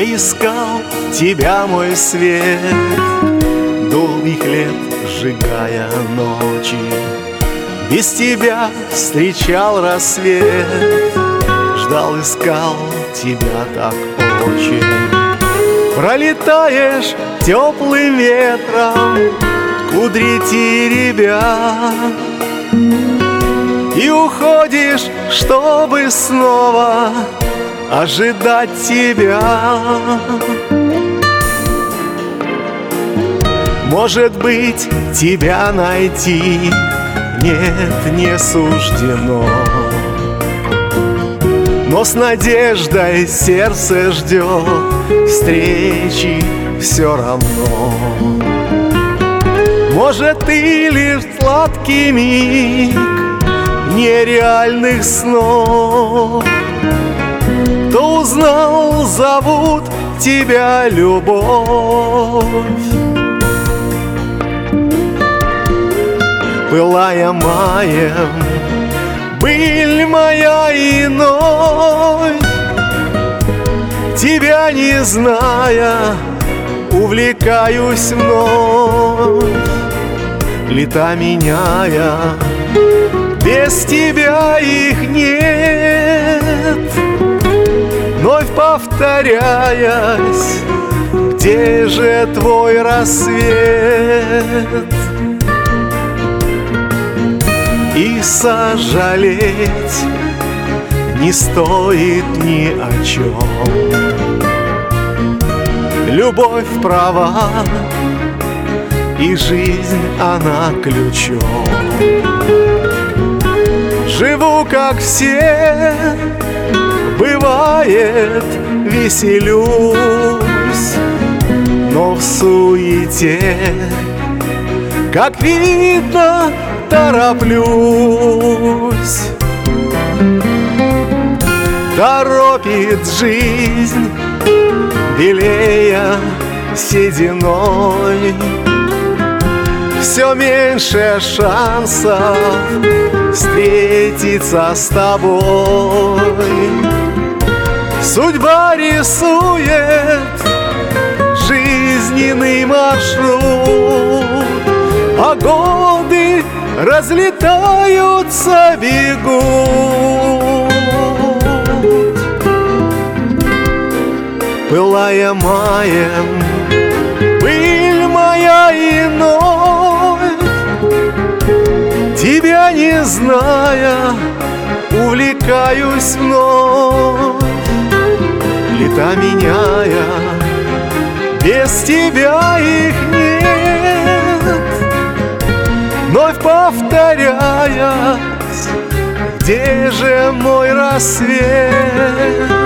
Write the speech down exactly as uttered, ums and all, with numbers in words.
искал тебя, мой свет, долгих лет сжигая ночи. Без тебя встречал рассвет, ждал, искал тебя так очень. Пролетаешь теплым ветром, кудри теребя, и уходишь, чтобы снова ожидать тебя. Может быть, тебя найти нет, не суждено, но с надеждой сердце ждет встречи все равно. Может, ты лишь сладкий миг нереальных снов, кто узнал, зовут тебя любовь. Пылая маем, быль моя иной, тебя не зная, увлекаюсь вновь. Лета меняя, без тебя их нет, вновь повторяясь, где же твой рассвет? И сожалеть не стоит ни о чем. Любовь права, и жизнь она ключом. Живу, как все, бывает, веселюсь, но в суете, как видно, тороплюсь. Торопит жизнь, белея сединой, все меньше шансов встретиться с тобой. Судьба рисует жизненный маршрут, а годы разлетаются, бегут. Пылая маем, пыль моя иной, тебя не зная, увлекаюсь вновь. Лета меняя, без тебя их нет, вновь повторяясь, где же мой рассвет?